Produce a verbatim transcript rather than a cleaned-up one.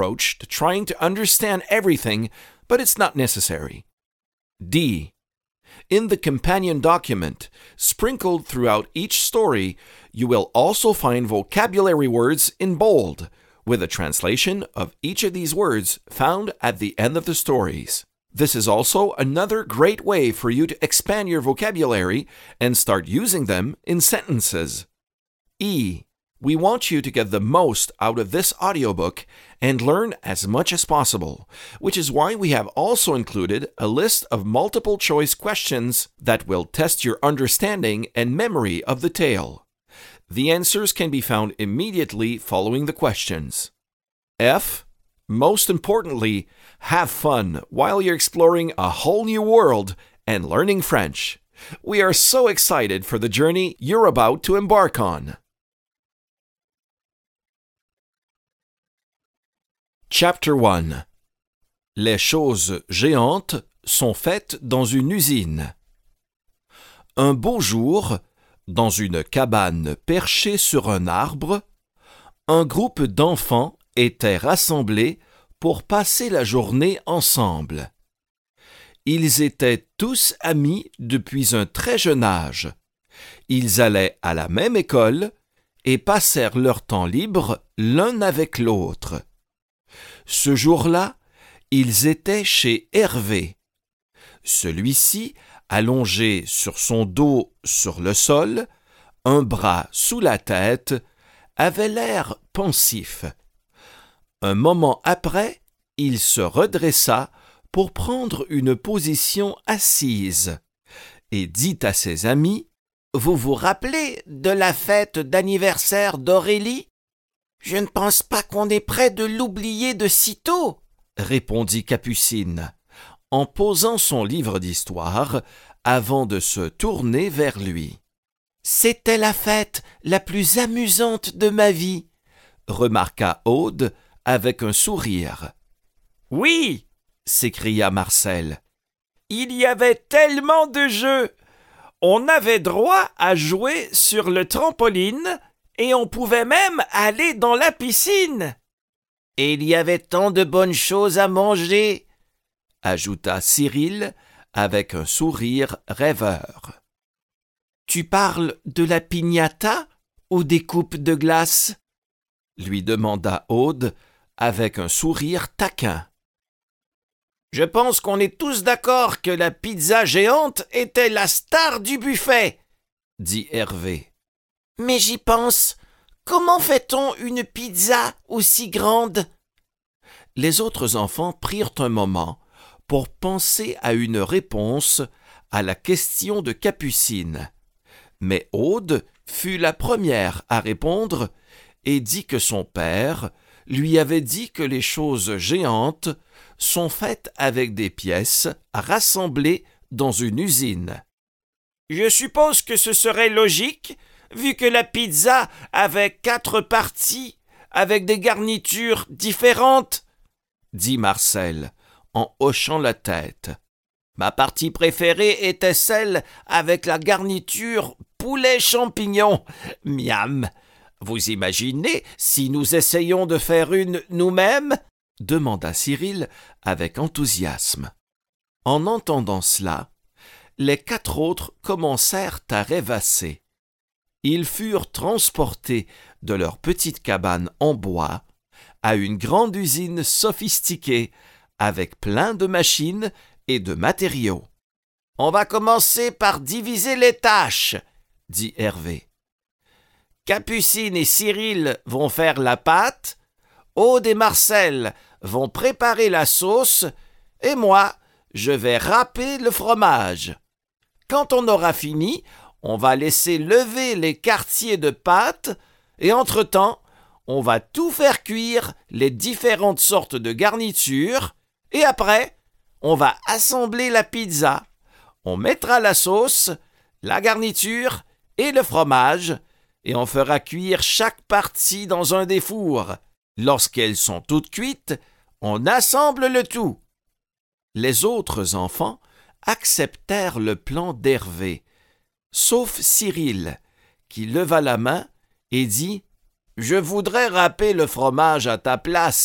approach to trying to understand everything, but it's not necessary. D. In the companion document, sprinkled throughout each story, you will also find vocabulary words in bold, with a translation of each of these words found at the end of the stories. This is also another great way for you to expand your vocabulary and start using them in sentences. E. We want you to get the most out of this audiobook and learn as much as possible, which is why we have also included a list of multiple choice questions that will test your understanding and memory of the tale. The answers can be found immediately following the questions. F. Most importantly, have fun while you're exploring a whole new world and learning French. We are so excited for the journey you're about to embark on. Chapter one. Les choses géantes sont faites dans une usine. Un beau jour, dans une cabane perchée sur un arbre, un groupe d'enfants était rassemblés pour passer la journée ensemble. Ils étaient tous amis depuis un très jeune âge. Ils allaient à la même école et passèrent leur temps libre l'un avec l'autre. Ce jour-là, ils étaient chez Hervé. Celui-ci, allongé sur son dos sur le sol, un bras sous la tête, avait l'air pensif. Un moment après, il se redressa pour prendre une position assise et dit à ses amis : « Vous vous rappelez de la fête d'anniversaire d'Aurélie ? Je ne pense pas qu'on est près de l'oublier de sitôt, répondit Capucine, en posant son livre d'histoire avant de se tourner vers lui. C'était la fête la plus amusante de ma vie, remarqua Aude avec un sourire. Oui, s'écria Marcel. Il y avait tellement de jeux. On avait droit à jouer sur le trampoline et on pouvait même aller dans la piscine. Et il y avait tant de bonnes choses à manger, ajouta Cyril avec un sourire rêveur. Tu parles de la piñata ou des coupes de glace ? Lui demanda Aude avec un sourire taquin. Je pense qu'on est tous d'accord que la pizza géante était la star du buffet, dit Hervé. Mais j'y pense. Comment fait-on une pizza aussi grande ? Les autres enfants prirent un moment pour penser à une réponse à la question de Capucine. Mais Aude fut la première à répondre et dit que son père lui avait dit que les choses géantes sont faites avec des pièces rassemblées dans une usine. Je suppose que ce serait logique, vu que la pizza avait quatre parties avec des garnitures différentes, dit Marcel en hochant la tête. Ma partie préférée était celle avec la garniture poulet champignon. Miam. Vous imaginez si nous essayons de faire une nous-mêmes ? Demanda Cyril avec enthousiasme. En entendant cela, les quatre autres commencèrent à rêvasser. Ils furent transportés de leur petite cabane en bois à une grande usine sophistiquée avec plein de machines et de matériaux. « On va commencer par diviser les tâches, » dit Hervé. « Capucine et Cyril vont faire la pâte, Aude et Marcel vont préparer la sauce et moi, je vais râper le fromage. Quand on aura fini, on va laisser lever les quartiers de pâte et entre-temps, on va tout faire cuire les différentes sortes de garnitures et après, on va assembler la pizza. On mettra la sauce, la garniture et le fromage et on fera cuire chaque partie dans un des fours. Lorsqu'elles sont toutes cuites, on assemble le tout. » Les autres enfants acceptèrent le plan d'Hervé, sauf Cyril, qui leva la main et dit « Je voudrais râper le fromage à ta place. »